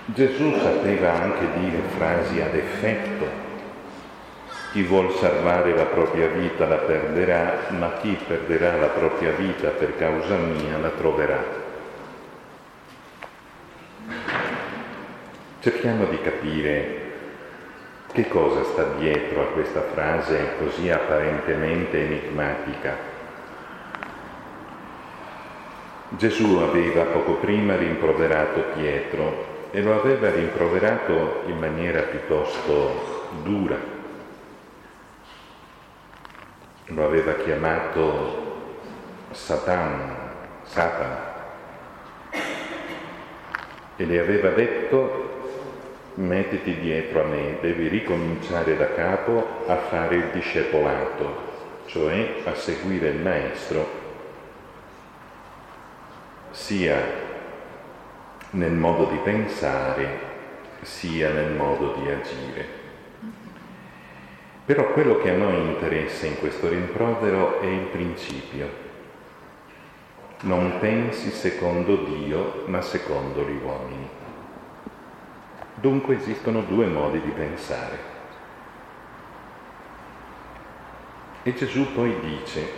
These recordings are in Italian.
Gesù sapeva anche dire frasi ad effetto. Chi vuol salvare la propria vita la perderà, ma chi perderà la propria vita per causa mia la troverà. Cerchiamo di capire che cosa sta dietro a questa frase così apparentemente enigmatica. Gesù aveva poco prima rimproverato Pietro e lo aveva rimproverato in maniera piuttosto dura. Lo aveva chiamato Satana, e le aveva detto: mettiti dietro a me, devi ricominciare da capo a fare il discepolato, cioè a seguire il Maestro, sia nel modo di pensare, sia nel modo di agire. Però quello che a noi interessa in questo rimprovero è il principio. Non pensi secondo Dio, ma secondo gli uomini. Dunque esistono due modi di pensare. E Gesù poi dice: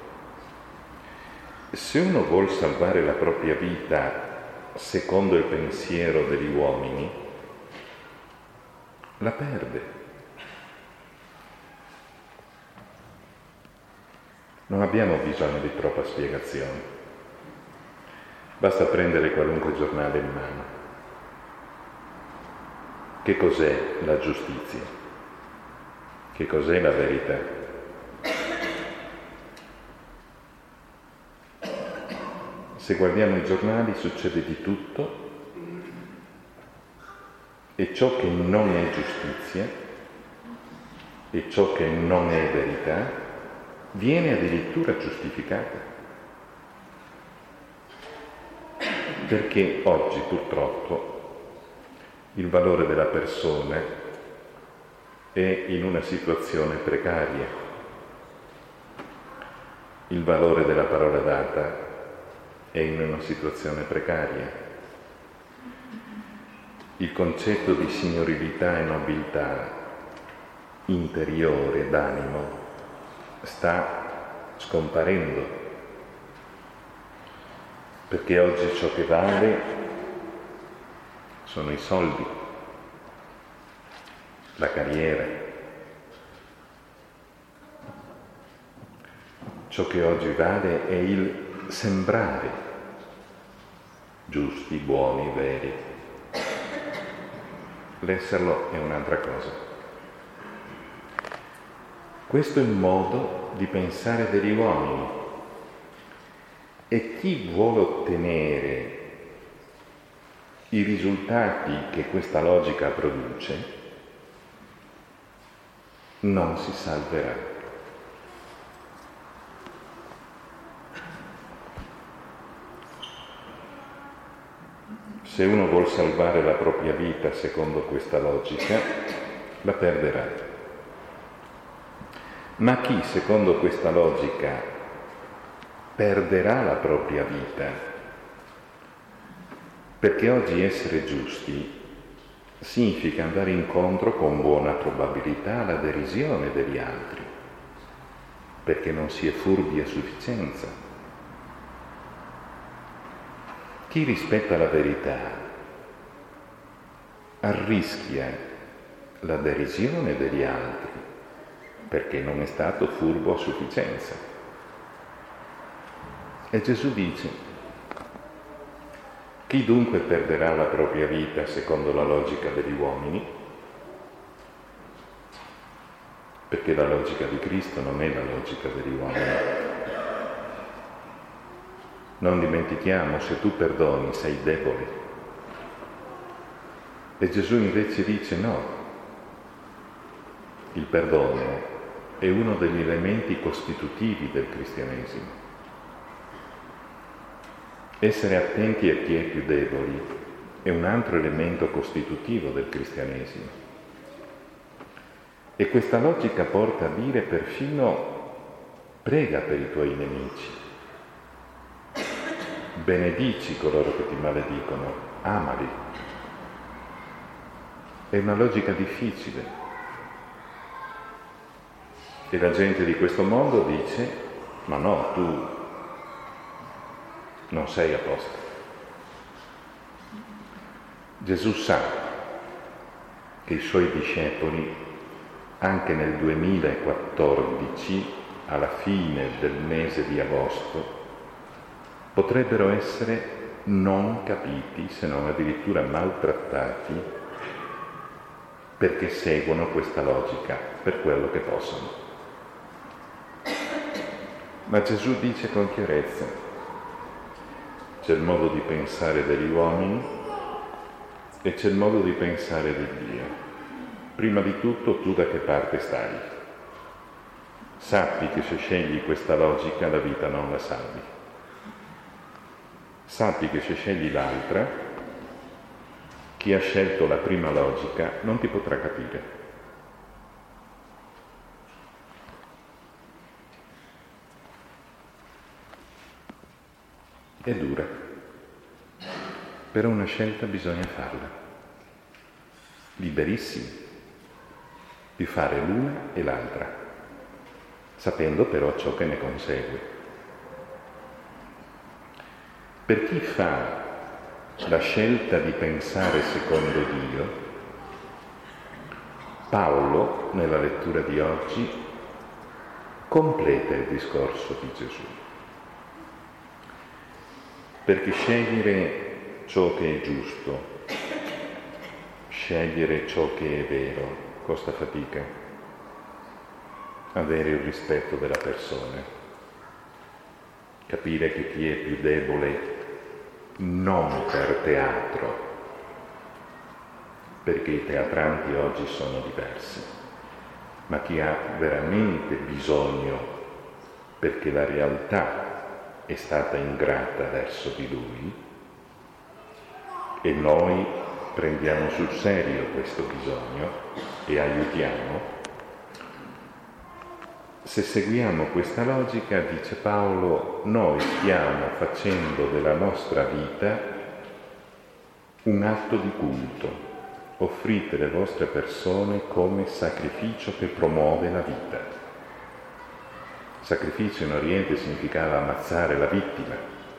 se uno vuol salvare la propria vita secondo il pensiero degli uomini, la perde. Non abbiamo bisogno di troppa spiegazione. Basta prendere qualunque giornale in mano. Che cos'è la giustizia? Che cos'è la verità? Se guardiamo i giornali succede di tutto e ciò che non è giustizia e ciò che non è verità viene addirittura giustificata. Perché oggi purtroppo il valore della persona è in una situazione precaria. Il valore della parola data è in una situazione precaria. Il concetto di signorilità e nobiltà interiore d'animo sta scomparendo, perché oggi ciò che vale sono i soldi, la carriera. Ciò che oggi vale è il sembrare giusti, buoni, veri. L'esserlo è un'altra cosa. Questo è il modo di pensare degli uomini, e chi vuole ottenere i risultati che questa logica produce non si salverà. Se uno vuol salvare la propria vita secondo questa logica, la perderà. Ma chi, secondo questa logica, perderà la propria vita, perché oggi essere giusti significa andare incontro con buona probabilità alla derisione degli altri, perché non si è furbi a sufficienza. Chi rispetta la verità arrischia la derisione degli altri, perché non è stato furbo a sufficienza. E Gesù dice: chi dunque perderà la propria vita secondo la logica degli uomini? Perché la logica di Cristo non è la logica degli uomini. Non dimentichiamo, se tu perdoni sei debole. E Gesù invece dice no. Il perdono è uno degli elementi costitutivi del cristianesimo. Essere attenti a chi è più debole è un altro elemento costitutivo del cristianesimo. E questa logica porta a dire perfino: prega per i tuoi nemici, benedici coloro che ti maledicono, amali. È una logica difficile. E la gente di questo mondo dice: ma no, tu non sei a posto. Gesù sa che i suoi discepoli, anche nel 2014, alla fine del mese di agosto, potrebbero essere non capiti, se non addirittura maltrattati, perché seguono questa logica per quello che possono. Ma Gesù dice con chiarezza: c'è il modo di pensare degli uomini e c'è il modo di pensare di Dio. Prima di tutto, tu da che parte stai? Sappi che se scegli questa logica la vita non la salvi. Sappi che se scegli l'altra, chi ha scelto la prima logica non ti potrà capire. È dura, però una scelta bisogna farla, liberissimi di fare l'una e l'altra, sapendo però ciò che ne consegue. Per chi fa la scelta di pensare secondo Dio, Paolo, nella lettura di oggi, completa il discorso di Gesù. Perché scegliere ciò che è giusto, scegliere ciò che è vero, costa fatica. Avere il rispetto della persona, capire che chi è più debole non per teatro, perché i teatranti oggi sono diversi, ma chi ha veramente bisogno perché la realtà è stata ingrata verso di lui e noi prendiamo sul serio questo bisogno e aiutiamo. Se seguiamo questa logica, dice Paolo, noi stiamo facendo della nostra vita un atto di culto. Offrite le vostre persone come sacrificio che promuove la vita. Sacrificio in Oriente significava ammazzare la vittima.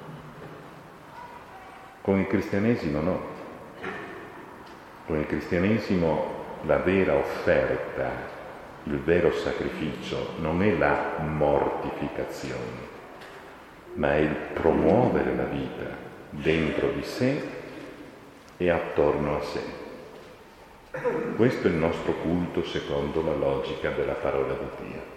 Con il cristianesimo no. Con il cristianesimo la vera offerta, il vero sacrificio non è la mortificazione, ma è il promuovere la vita dentro di sé e attorno a sé. Questo è il nostro culto secondo la logica della parola di Dio.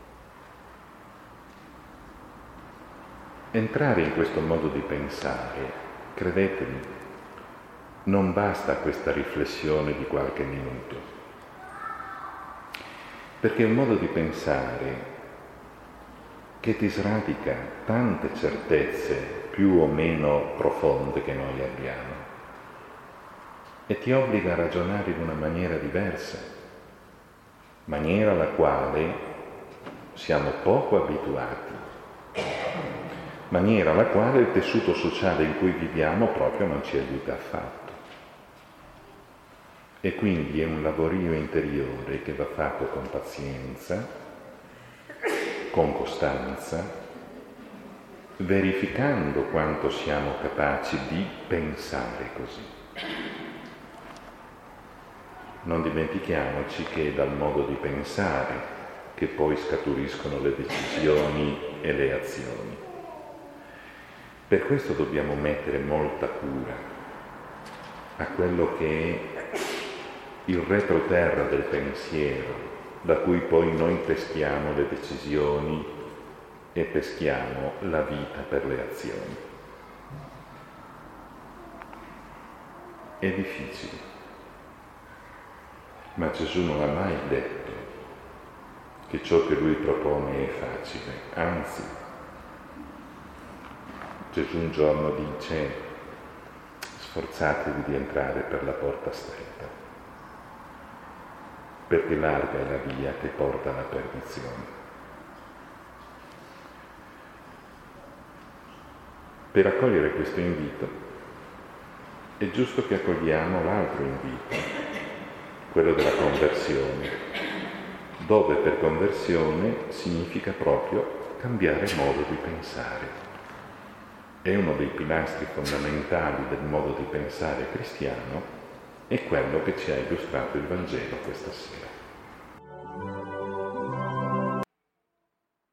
Entrare in questo modo di pensare, credetemi, non basta questa riflessione di qualche minuto, perché è un modo di pensare che ti sradica tante certezze più o meno profonde che noi abbiamo e ti obbliga a ragionare in una maniera diversa, maniera alla quale siamo poco abituati, maniera alla quale il tessuto sociale in cui viviamo proprio non ci aiuta affatto. E quindi è un lavorio interiore che va fatto con pazienza, con costanza, verificando quanto siamo capaci di pensare così. Non dimentichiamoci che è dal modo di pensare che poi scaturiscono le decisioni e le azioni. Per questo dobbiamo mettere molta cura a quello che è il retroterra del pensiero, da cui poi noi peschiamo le decisioni e peschiamo la vita per le azioni. È difficile, ma Gesù non ha mai detto che ciò che lui propone è facile, anzi, Gesù un giorno dice: sforzatevi di entrare per la porta stretta, perché larga è la via che porta alla perdizione. Per accogliere questo invito è giusto che accogliamo l'altro invito, quello della conversione, dove per conversione significa proprio cambiare modo di pensare. È uno dei pilastri fondamentali del modo di pensare cristiano, è quello che ci ha illustrato il Vangelo questa sera.